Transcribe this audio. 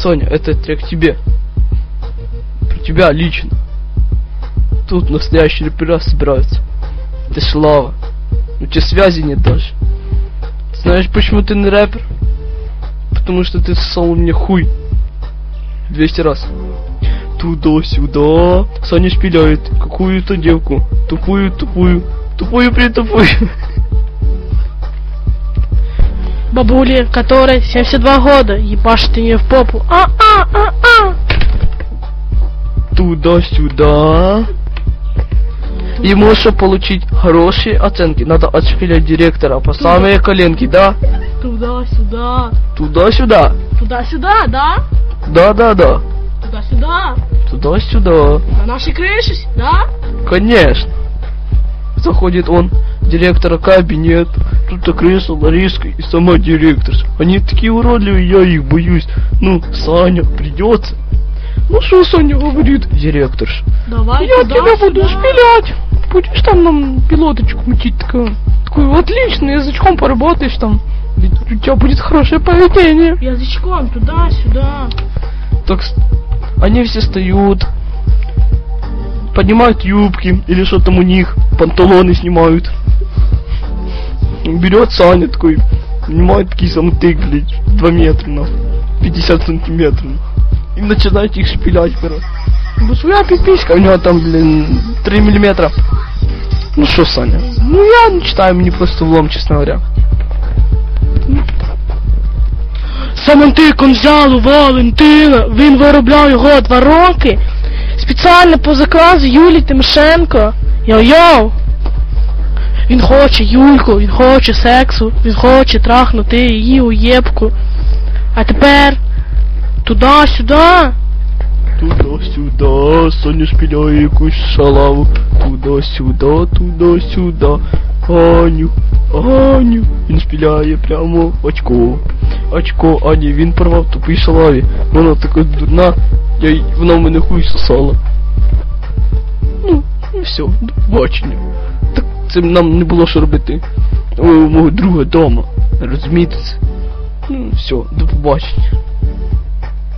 Соня, это трек тебе. Про тебя лично. Тут настоящие рэпера собираются. Ты Слава. У тебя связи нет даже. Знаешь, почему ты не рэпер? Потому что ты ссал мне хуй 200 раз. Туда-сюда. Саня шпиляет какую-то девку. Тупую-тупую. Тупую-притупую. Бабуле, которой 72 года, ебашит ее в попу. Туда-сюда. Ему, чтобы получить хорошие оценки, надо отшпилять директора по самые коленки, да? Туда-сюда. Туда-сюда. Туда-сюда, да? Да-да-да. Туда-сюда. Туда-сюда. На нашей крыше, да? Конечно. Заходит он, директора кабинет, тут крыса, Лариска и сама директор. Они такие уродливые, я их боюсь. Ну, Саня, придется. Ну что Саня говорит, директорша? Давай я туда, тебя буду сюда. шпилять. Будешь там нам пилоточку мутить такую отлично, язычком поработаешь там. Ведь у тебя будет хорошее поведение. Язычком туда-сюда. Так они все встают, поднимают юбки или что там у них, панталоны снимают. Берет Саня такой, снимает такие самотык, блядь, 2 метра, на 50 сантиметров. И начинает их шпилять, короче. Ну своя пиписька, у него там, блин, 3 миллиметра. Ну что, Саня? Ну я не читаю, мне просто влом, честно говоря. Самотик он взяв у Валентина, він виробляв його 2 роки. Спеціально по заказу Юлії Тимошенко. Йо-йо! Він хоче Юльку, він хоче сексу, він хоче трахнути її у єбку. А тепер туди-сюди. Туда-сюда, Соня шпиляє якусь шалаву. Туда-сюда, туда-сюда. Аню, він шпиляє прямо в очко. Очко Ані, він порвав тупий шалаві. Вона така дурна, вона в мене хуй сосала. Ну все, до побачення. Так це нам не було що робити. У мого друга дома. Розумієте це? Ну все, до побачення.